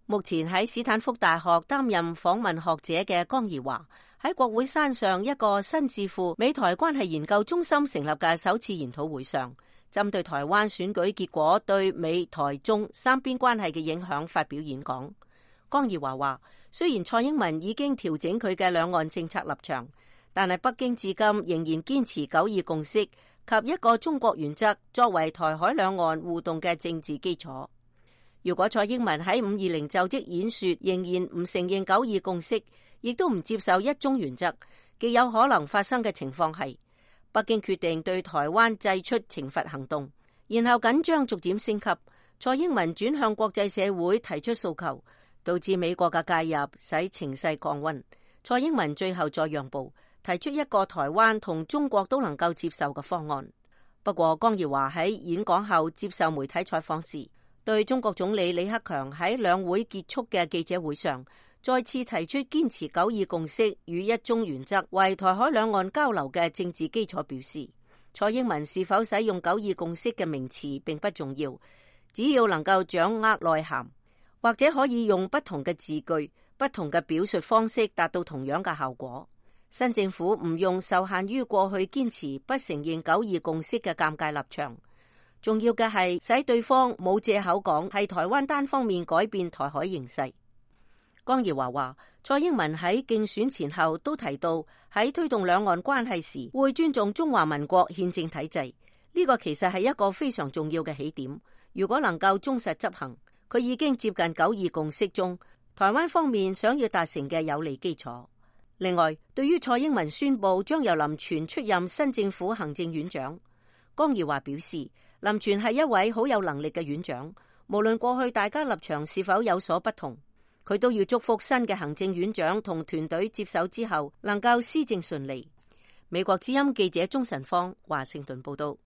目前喺斯坦福大學擔任訪問學者嘅江宜樺喺國會山上一個新智庫美台關係研究中心成立嘅首次研討會上，針對台灣選舉結果對美台中三邊關係嘅影響發表演講。江宜樺話，雖然蔡英文已經調整佢嘅兩岸政策立場，但係北京至今仍然堅持九二共識及一個中國原則作為台海兩岸互動嘅政治基礎。如果蔡英文喺520就職演說仍然唔承認九二共識，亦都唔接受一中原則，極有可能發生嘅情況係北京決定對台灣祭出懲罰行動，然後緊張逐漸升級，蔡英文轉向國際社會提出訴求，導致美國嘅介入使情勢降溫，蔡英文最後再讓步，提出一個台灣同中國都能夠接受嘅方案。不過江宜樺喺演講後接受媒體採訪時，對中國總理李克強喺兩會結束嘅記者會上再次提出堅持九二共識與一中原則為台海兩岸交流嘅政治基礎表示，蔡英文是否使用九二共識嘅名詞並不重要，只要能夠掌握內涵，或者可以用不同嘅字句、不同嘅表述方式達到同樣嘅效果。新政府唔用受限於過去堅持不承認九二共識嘅尷尬立場，重要嘅係使對方冇借口講係台灣單方面改變台海形勢。江宜樺話，蔡英文喺競選前後都提到喺推動兩岸關係時會尊重中華民國憲政體制，呢個其實係一個非常重要嘅起點。如果能夠忠實執行，佢已經接近九二共識中台灣方面想要達成嘅有利基礎。另外，對於蔡英文宣布將由林全出任新政府行政院長，江宜樺表示，林全係一位好有能力嘅院長，無論過去大家立場是否有所不同，佢都要祝福新嘅行政院長同團隊接手之後能夠施政順利。美國之音記者鍾晨芳華盛頓報道。